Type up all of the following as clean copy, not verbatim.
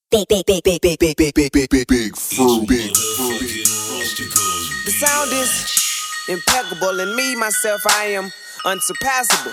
Big Fur. The sound is impeccable, and me, myself, I am unsurpassable.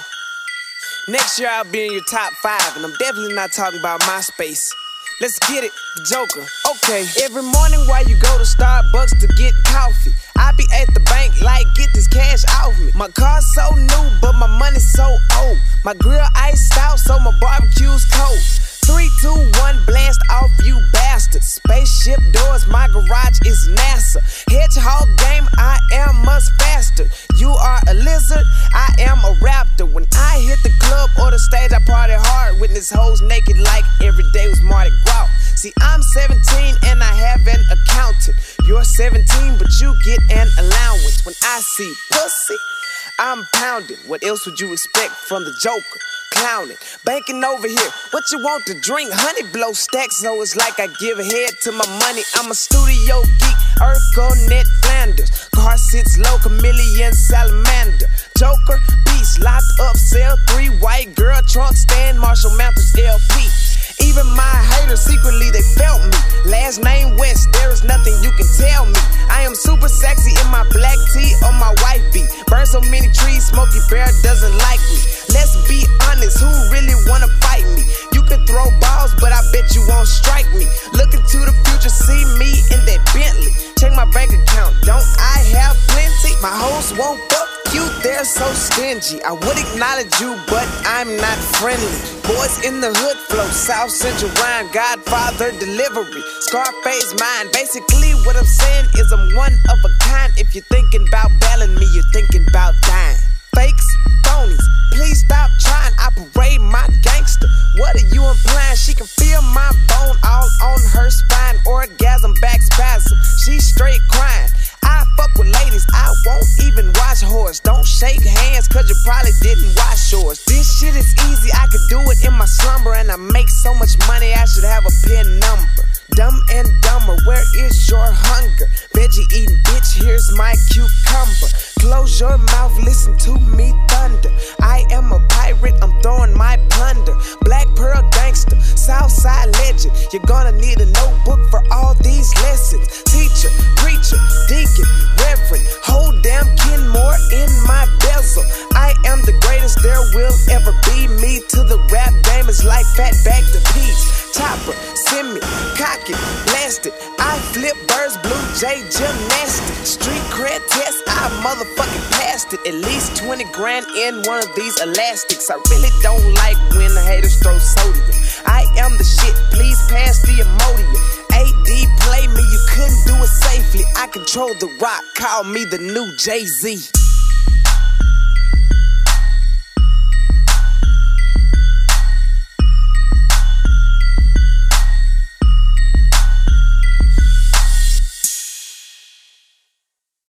Next year I'll be in your top 5, and I'm definitely not talking about MySpace. Let's get it, the Joker. Okay, every morning while you go to Starbucks to get coffee, I be at the bank like, get this cash off me. My car's so new, but my money's so old. My grill iced out, so my barbecue's cold. 3, 2, 1, blast off, you bastards. Spaceship doors, my garage is NASA. Hedgehog game, I am much faster. You are a lizard, I am a raptor. When I hit the club or the stage, I party hard. Witness hoes naked like every day was Mardi Gras. See, I'm 17 and I have an accountant. You're 17, but you get an allowance. When I see pussy, I'm pounding. What else would you expect from the Joker? Clowning, banking over here. What you want to drink? Honey blow stacks, so it's like I give head to my money. I'm a studio geek, Urkel, Ned Flanders. Car sits low, chameleon, salamander. Joker, beast, locked up, cell 3, white girl, trunk stand, Marshall Mathers, LP. Even my haters secretly, they felt me. Last name West, there is nothing you can tell me. I am super sexy in my black tee or my white beat. Burn so many trees, Smokey Bear doesn't like me. Let's be honest, who really wanna fight me? You can throw balls, but I bet you won't strike me. Look into the future, see me in that Bentley. Check my bank account, don't I have plenty? My hoes won't fuck you, they're so stingy. I would acknowledge you, but I'm not friendly. Boys in the hood flow, South Central rhyme, Godfather delivery, Scarface mine. Basically what I'm saying is I'm one of a kind. If you're thinking about bailing me, you're thinking about dying. Fakes, phonies, please stop trying. I parade my gangster. What are you implying? She can feel my bone all on her spine. Orgasm, back spasm. She straight crying. I fuck with ladies, I won't even watch horse. Don't shake hands, cause you probably didn't wash yours. This shit is easy, I could do it in my slumber. And I make so much money, I should have a pin number. Dumb and dumber, where is your hunger? Veggie eating bitch, here's my cucumber. Close your mouth, listen to me thunder. I am a pirate, I'm throwing my plunder. Black Pearl gangster, Southside legend. You're gonna need a notebook for all these lessons. Teacher, preacher, deacon, reverend. Whole damn Kenmore in my bezel. I am the greatest there will ever be. Me to the rap game is like Fatback to Peach. Chopper, send me, cock it, blast it. I flip birds, Blue Jay gymnastic. Street cred test, I motherfucking passed it. At least 20 grand in one of these elastics. I really don't like when the haters throw sodium. I am the shit, please pass the Imodium. AD play me, you couldn't do it safely. I control the rock, call me the new Jay-Z.